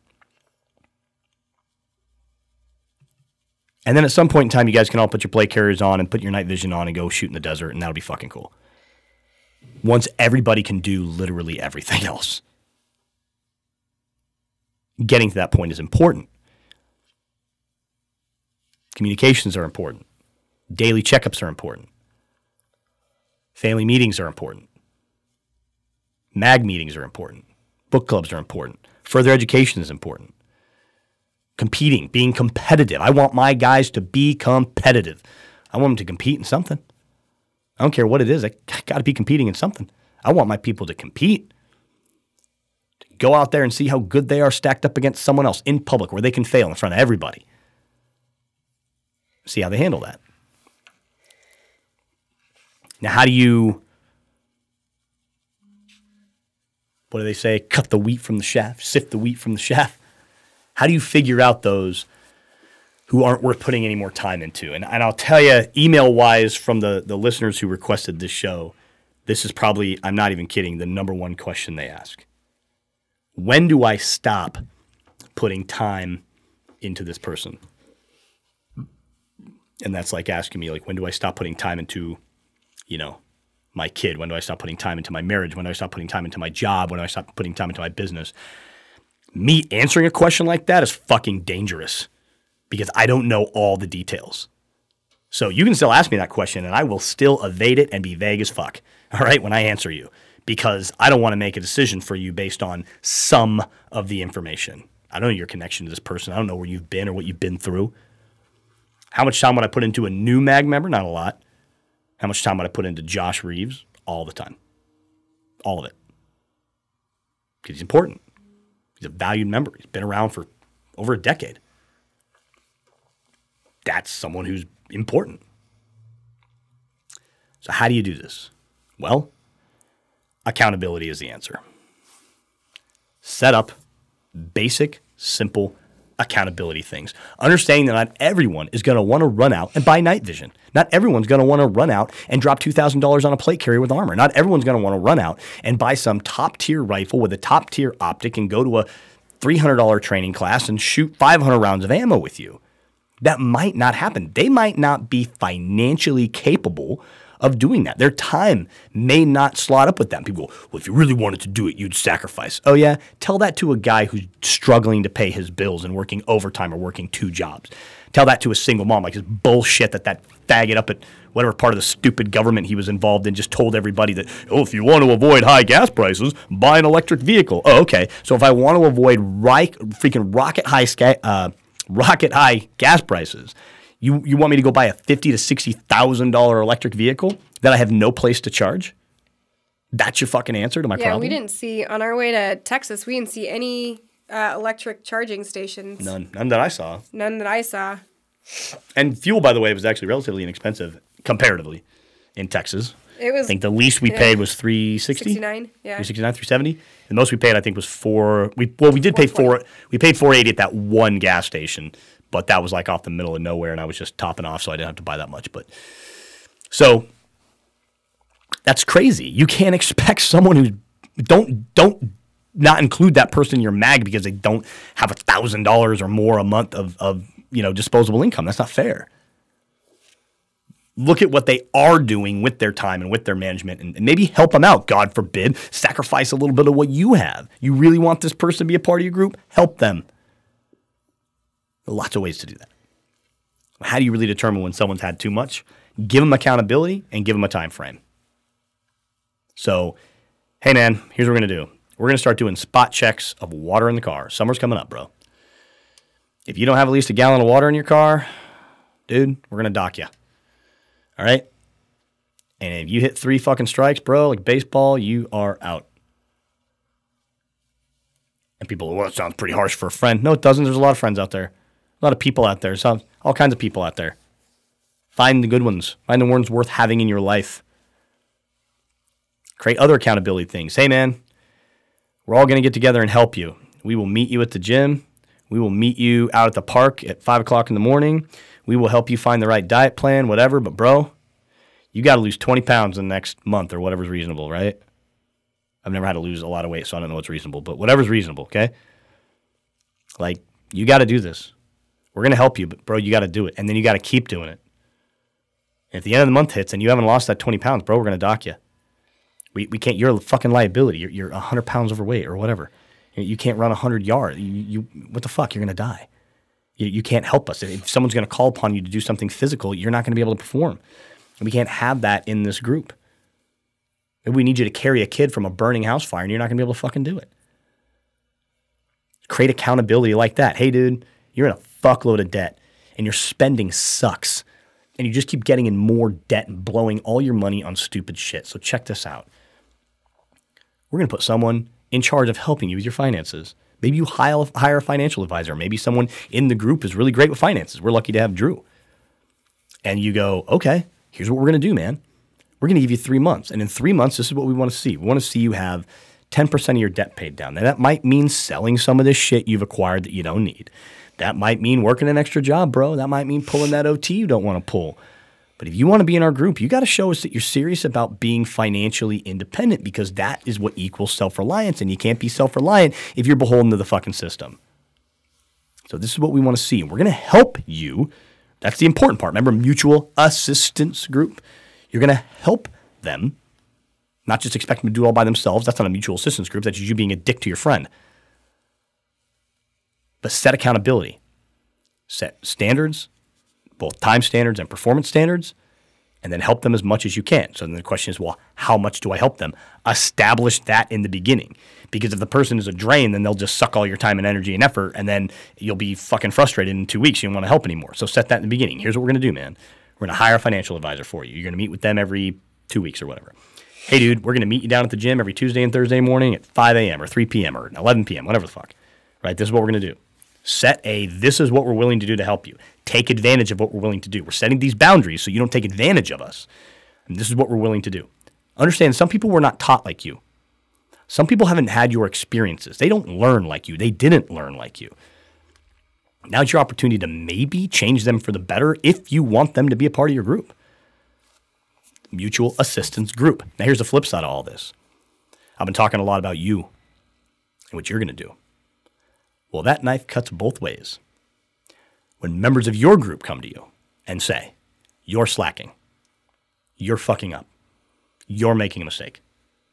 And then at some point in time, you guys can all put your play carriers on and put your night vision on and go shoot in the desert, and that'll be fucking cool. Once everybody can do literally everything else. Getting to that point is important. Communications are important. Daily checkups are important. Family meetings are important. MAG meetings are important. Book clubs are important. Further education is important. Competing, being competitive. I want my guys to be competitive. I want them to compete in something. I don't care what it is. I got to be competing in something. I want my people to compete. To go out there and see how good they are stacked up against someone else in public where they can fail in front of everybody. See how they handle that. Now, how do you, what do they say? Cut the wheat from the chaff, sift the wheat from the chaff. How do you figure out those who aren't worth putting any more time into? And I'll tell you, email-wise, from the listeners who requested this show, this is probably, I'm not even kidding, the number one question they ask. When do I stop putting time into this person? And that's like asking me, like, when do I stop putting time into, my kid? When do I stop putting time into my marriage? When do I stop putting time into my job? When do I stop putting time into my business? Me answering a question like that is fucking dangerous because I don't know all the details. So you can still ask me that question and I will still evade it and be vague as fuck, all right, when I answer you, because I don't want to make a decision for you based on some of the information. I don't know your connection to this person. I don't know where you've been or what you've been through. How much time would I put into a new MAG member? Not a lot. How much time would I put into Josh Reeves? All the time. All of it. Because he's important. He's a valued member. He's been around for over a decade. That's someone who's important. So how do you do this? Well, accountability is the answer. Set up basic, simple accountability things. Understanding that not everyone is going to want to run out and buy night vision. Not everyone's going to want to run out and drop $2,000 on a plate carrier with armor. Not everyone's going to want to run out and buy some top-tier rifle with a top-tier optic and go to a $300 training class and shoot 500 rounds of ammo with you. That might not happen. They might not be financially capable of doing that. Their time may not slot up with them. People go, well, if you really wanted to do it, you'd sacrifice. Oh, yeah? Tell that to a guy who's struggling to pay his bills and working overtime or working 2 jobs. Tell that to a single mom, like his bullshit that faggot up at whatever part of the stupid government he was involved in just told everybody that, oh, if you want to avoid high gas prices, buy an electric vehicle. Oh, okay. So if I want to avoid freaking rocket high gas prices, you want me to go buy a $50,000 to $60,000 electric vehicle that I have no place to charge? That's your fucking answer to my problem? Yeah, we didn't see, on our way to Texas, we didn't see any electric charging stations. None that I saw. None that I saw. And fuel, by the way, was actually relatively inexpensive comparatively in Texas. It was. I think the least we paid was $360. 69, yeah. $369, $370. The most we paid, I think, was we did pay we paid $4.80 at that one gas station, but that was like off the middle of nowhere, and I was just topping off, so I didn't have to buy that much. But so that's crazy. You can't expect someone who don't not include that person in your mag because they don't have $1,000 or more a month of disposable income. That's not fair. Look at what they are doing with their time and with their management and maybe help them out. God forbid, sacrifice a little bit of what you have. You really want this person to be a part of your group? Help them. There are lots of ways to do that. How do you really determine when someone's had too much? Give them accountability and give them a time frame. So, hey man, here's what we're going to do. We're going to start doing spot checks of water in the car. Summer's coming up, bro. If you don't have at least a gallon of water in your car, dude, we're going to dock you. All right? And if you hit 3 fucking strikes, bro, like baseball, you are out. And people go, well, it sounds pretty harsh for a friend. No, it doesn't. There's a lot of friends out there. A lot of people out there. All kinds of people out there. Find the good ones. Find the ones worth having in your life. Create other accountability things. Hey, man, we're all going to get together and help you. We will meet you at the gym. We will meet you out at the park at 5 o'clock in the morning. We will help you find the right diet plan, whatever. But, bro, you got to lose 20 pounds in the next month or whatever's reasonable, right? I've never had to lose a lot of weight, so I don't know what's reasonable. But whatever's reasonable, okay? Like, you got to do this. We're going to help you, but, bro, you got to do it. And then you got to keep doing it. And if the end of the month hits and you haven't lost that 20 pounds, bro, we're going to dock you. We can't. You're a fucking liability. You're 100 pounds overweight or whatever. You can't run 100 yards. What the fuck? You're going to die. You can't help us. If someone's going to call upon you to do something physical, you're not going to be able to perform. And we can't have that in this group. Maybe we need you to carry a kid from a burning house fire, and you're not going to be able to fucking do it. Create accountability like that. Hey, dude, you're in a fuckload of debt, and your spending sucks. And you just keep getting in more debt and blowing all your money on stupid shit. So check this out. We're going to put someone in charge of helping you with your finances. Maybe you hire a financial advisor. Maybe someone in the group is really great with finances. We're lucky to have Drew. And you go, okay, here's what we're going to do, man. We're going to give you 3 months. And in 3 months, this is what we want to see. We want to see you have 10% of your debt paid down. Now, that might mean selling some of this shit you've acquired that you don't need. That might mean working an extra job, bro. That might mean pulling that OT you don't want to pull. But if you want to be in our group, you got to show us that you're serious about being financially independent because that is what equals self-reliance. And you can't be self-reliant if you're beholden to the fucking system. So this is what we want to see. We're going to help you. That's the important part. Remember, mutual assistance group. You're going to help them, not just expect them to do it all by themselves. That's not a mutual assistance group. That's you being a dick to your friend. But set accountability. Set standards, both time standards and performance standards, and then help them as much as you can. So then the question is, well, how much do I help them? Establish that in the beginning. Because if the person is a drain, then they'll just suck all your time and energy and effort, and then you'll be fucking frustrated in 2 weeks. You don't want to help anymore. So set that in the beginning. Here's what we're going to do, man. We're going to hire a financial advisor for you. You're going to meet with them every 2 weeks or whatever. Hey, dude, we're going to meet you down at the gym every Tuesday and Thursday morning at 5 a.m. or 3 p.m. or 11 p.m., whatever the fuck. Right? This is what we're going to do. This is what we're willing to do to help you. Take advantage of what we're willing to do. We're setting these boundaries so you don't take advantage of us. And this is what we're willing to do. Understand, some people were not taught like you. Some people haven't had your experiences. They don't learn like you. They didn't learn like you. Now it's your opportunity to maybe change them for the better if you want them to be a part of your group. Mutual assistance group. Now here's the flip side of all this. I've been talking a lot about you and what you're going to do. Well, that knife cuts both ways. When members of your group come to you and say, you're slacking, you're fucking up, you're making a mistake,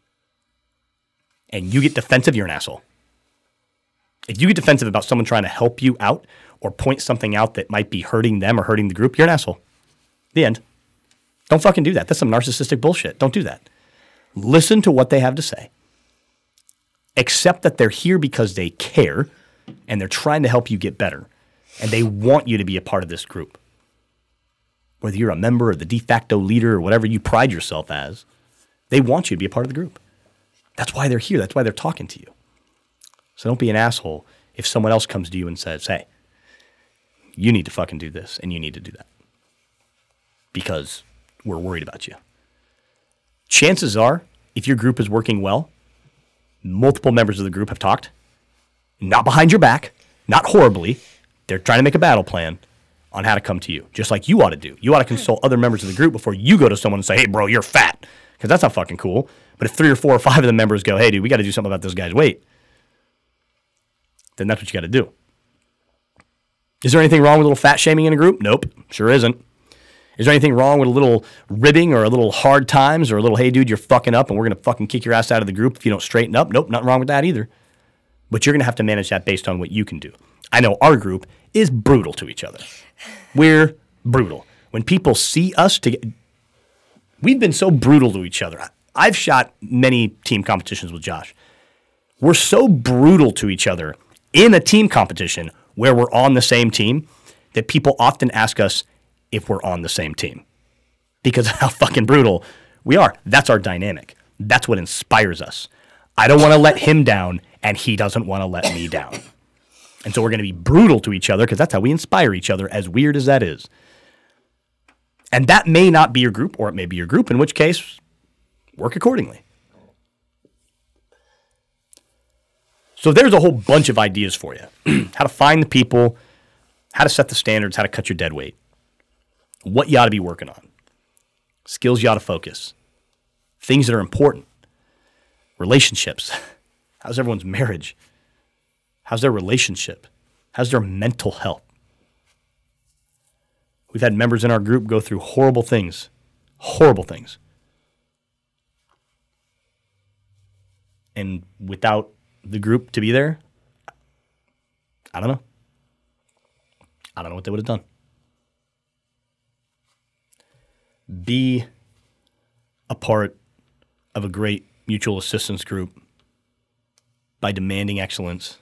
and you get defensive, you're an asshole. If you get defensive about someone trying to help you out or point something out that might be hurting them or hurting the group, you're an asshole. The end. Don't fucking do that. That's some narcissistic bullshit. Don't do that. Listen to what they have to say. Accept that they're here because they care and they're trying to help you get better. And they want you to be a part of this group. Whether you're a member or the de facto leader or whatever you pride yourself as, they want you to be a part of the group. That's why they're here. That's why they're talking to you. So don't be an asshole if someone else comes to you and says, hey, you need to fucking do this and you need to do that because we're worried about you. Chances are, if your group is working well, multiple members of the group have talked, not behind your back, not horribly. They're trying to make a battle plan on how to come to you, just like you ought to do. You ought to consult other members of the group before you go to someone and say, hey, bro, you're fat, because that's not fucking cool. But if 3 or 4 or 5 of the members go, hey, dude, we got to do something about this guy's weight, then that's what you got to do. Is there anything wrong with a little fat shaming in a group? Nope, sure isn't. Is there anything wrong with a little ribbing or a little hard times or a little, hey, dude, you're fucking up and we're going to fucking kick your ass out of the group if you don't straighten up? Nope, nothing wrong with that either. But you're going to have to manage that based on what you can do. I know our group is brutal to each other. We're brutal. When people see us together, we've been so brutal to each other. I've shot many team competitions with Josh. We're so brutal to each other in a team competition where we're on the same team that people often ask us if we're on the same team because of how fucking brutal we are. That's our dynamic. That's what inspires us. I don't want to let him down, and he doesn't want to let me down. And so we're going to be brutal to each other because that's how we inspire each other, as weird as that is. And that may not be your group, or it may be your group, in which case, work accordingly. So there's a whole bunch of ideas for you. How to find the people, how to set the standards, how to cut your dead weight, what you ought to be working on, skills you ought to focus, things that are important, relationships. How's everyone's marriage? How's their relationship? How's their mental health? We've had members in our group go through horrible things. And without the group to be there, I don't know. I don't know what they would have done. Be a part of a great mutual assistance group by demanding excellence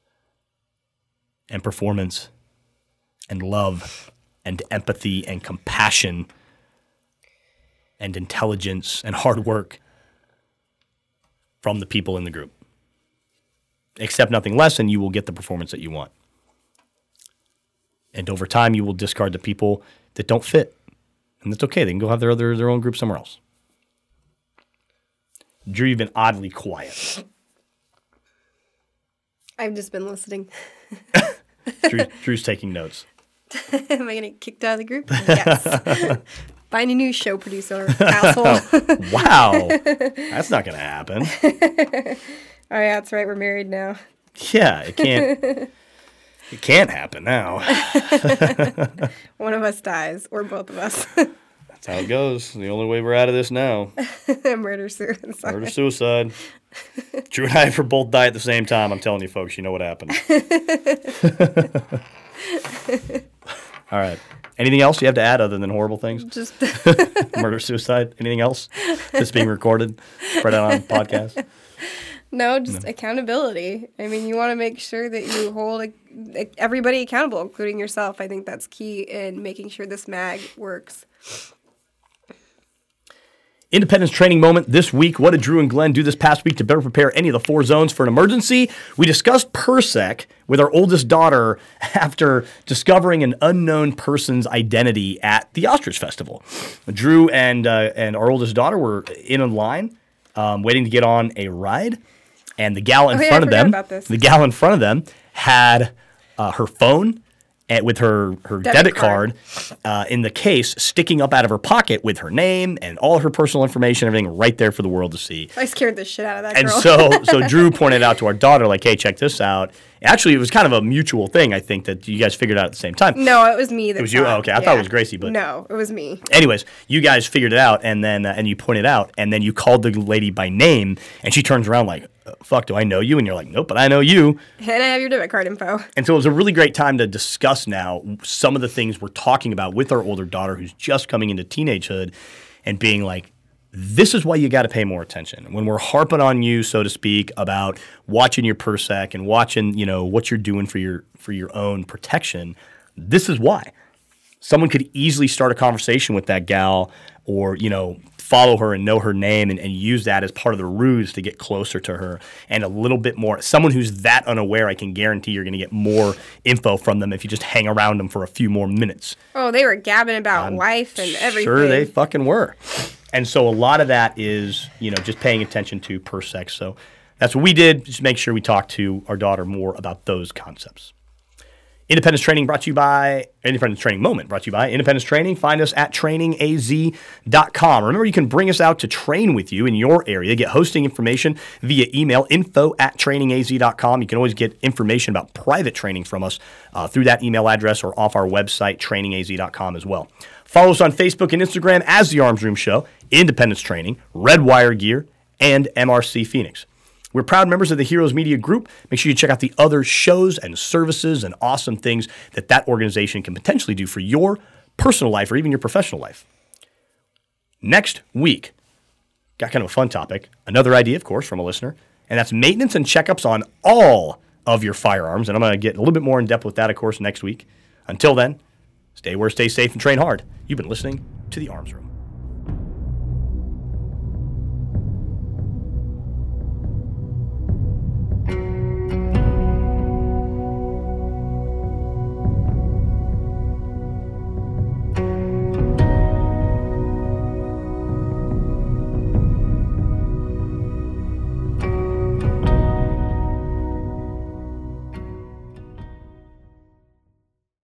and performance and love and empathy and compassion and intelligence and hard work from the people in the group. Accept nothing less and you will get the performance that you want. And over time, you will discard the people that don't fit. And that's okay. They can go have their own group somewhere else. Drew, you've been oddly quiet. I've just been listening. Drew's taking notes. Am I going to get kicked out of the group? Yes. Find a new show producer, asshole. Wow. That's not going to happen. Oh, yeah, that's right. We're married now. Yeah, it can't happen now. One of us dies, or both of us. That's how it goes. The only way we're out of this now. Murder-suicide. Murder-suicide. Drew and I both die at the same time. I'm telling you, folks, you know what happened. All right. Anything else you have to add other than horrible things? Just Murder-suicide? Anything else that's being recorded, spread out on podcast? No, just accountability. I mean, you want to make sure that you hold everybody accountable, including yourself. I think that's key in making sure this mag works. Independence training moment this week. What did Drew and Glenn do this past week to better prepare any of the 4 zones for an emergency? We discussed PERSEC with our oldest daughter after discovering an unknown person's identity at the Ostrich Festival. Drew and our oldest daughter were in a line waiting to get on a ride. And the gal in front of them had her phone with her debit card in the case sticking up out of her pocket with her name and all her personal information, everything right there for the world to see. I scared the shit out of that girl. And so Drew pointed out to our daughter, like, hey, check this out. Actually, it was kind of a mutual thing, I think, that you guys figured out at the same time. No, it was me. That It was you? Oh, okay. I thought it was Gracie, but no, it was me. anyways, you guys figured it out, and then and you pointed out, and then you called the lady by name, and she turns around like, fuck, do I know you? And you're like, nope, but I know you. And I have your debit card info. And so it was a really great time to discuss now some of the things we're talking about with our older daughter who's just coming into teenagehood and being like, this is why you got to pay more attention. When we're harping on you, so to speak, about watching your PERSEC and watching, what you're doing for your own protection, this is why. Someone could easily start a conversation with that gal or, follow her and know her name and use that as part of the ruse to get closer to her and a little bit more. Someone who's that unaware, I can guarantee you're going to get more info from them if you just hang around them for a few more minutes. Oh, they were gabbing about life and everything. Sure, they fucking were. And so a lot of that is, just paying attention to PERSEC. So that's what we did, just make sure we talk to our daughter more about those concepts. Independence Training Moment brought to you by Independence Training. Find us at trainingaz.com. Remember, you can bring us out to train with you in your area. Get hosting information via email, info@trainingaz.com. You can always get information about private training from us through that email address or off our website, trainingaz.com as well. Follow us on Facebook and Instagram as The Arms Room Show, Independence Training, Red Wire Gear, and MRC Phoenix. We're proud members of the Heroes Media Group. Make sure you check out the other shows and services and awesome things that organization can potentially do for your personal life or even your professional life. Next week, got kind of a fun topic. Another idea, of course, from a listener, and that's maintenance and checkups on all of your firearms. And I'm going to get a little bit more in depth with that, of course, next week. Until then, stay safe, and train hard. You've been listening to The Arms Room.